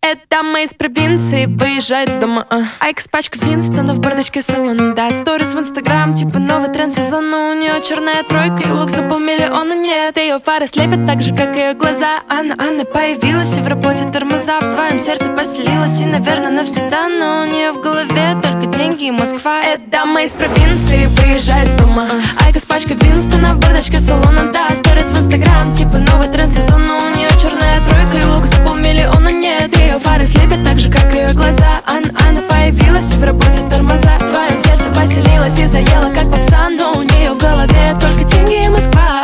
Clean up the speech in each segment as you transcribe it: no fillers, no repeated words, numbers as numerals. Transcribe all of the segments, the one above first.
Эта дама из провинции выезжает с дома. Айкос, пачка Винстона в бардачке салона. Да, сторис в инстаграм, типа новый тренд сезона. У нее черная тройка и лук за 500 000 нет. Ее фары слепят так же, как ее глаза. Анна появилась и в работе тормоза. В твоем сердце поселилась и, наверное, навсегда. Но у нее в голове только деньги и Москва. Эта дама из провинции выезжает с дома. Айкос, пачка Винстона в бардачке салона. Да, сторис в инстаграм, типа новый тренд сезона. У нее черная тройка и лук за 500 000 нет. Ее фары слепят так же, как ее глаза. Анна появилась и в работе тормоза. В твоем сердце поселилась и заела, как попса. Но у нее в голове только деньги и Москва.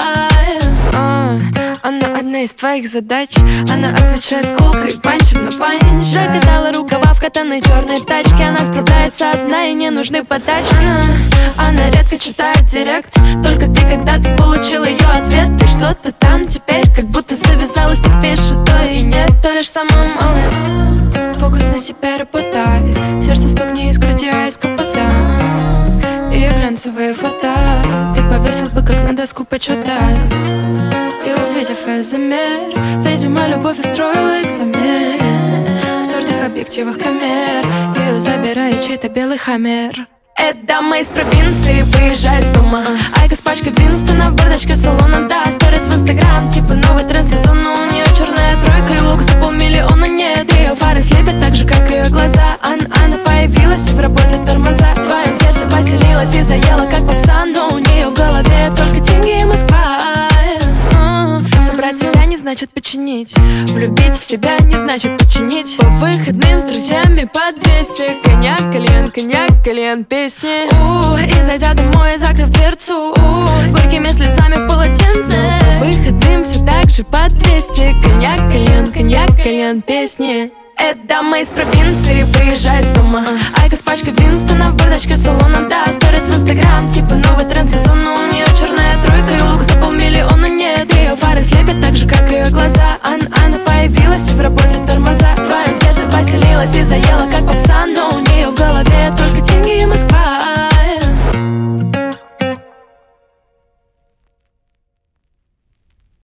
Она одна из твоих задач. Она отвечает колкой, панчем на панч. Закатала рукава в катаной черной тачке. Она справляется одна и не нужны подачи. Она редко читает директ. Только ты когда-то получил ее ответ. Ты что-то там теперь как будто завязалась. Ты пишешь то и нет, то лишь самая малость. Фокус на себе работает. Сердце стукни из груди, а из капота. И глянцевые фото ты повесил бы как на доску почета. И увидев ее замер, видимо, любовь устроила экзамен. В сортах объективах камер ее забирает чей-то белый хаммер. Эта дама из провинции выезжает с дома. Айкос, пачка Винстона в бардачке салона. Да, сторис в инстаграм, типа новый тренд сезона. У нее черная тройка и лук за 500 000 нет. Ее фары слепят так же, как ее глаза. Анна появилась и в работе тормоза. В твоем сердце поселилась и заела, как попса. Но у нее в голове только деньги и Москва. Собрать себя не значит починить. Влюбить в себя не значит починить. По выходным с друзьями по 200. Коньяк, кальян, песни. И зайдя домой, закрыв дверцу, горькими слезами в полотенце. По выходным все так же по 200. Коньяк, кальян, песни. Эта дама из провинции выезжает с дома. Айкос, пачка Винстона в бардачке салона. Да, сторис в инстаграм, типа новый тренд сезона. У нее черная тройка и лук за 500 000 нет. Ее фары слепят так же, как ее глаза. Анна появилась и в работе тормоза. В твоем сердце поселилась и заела, как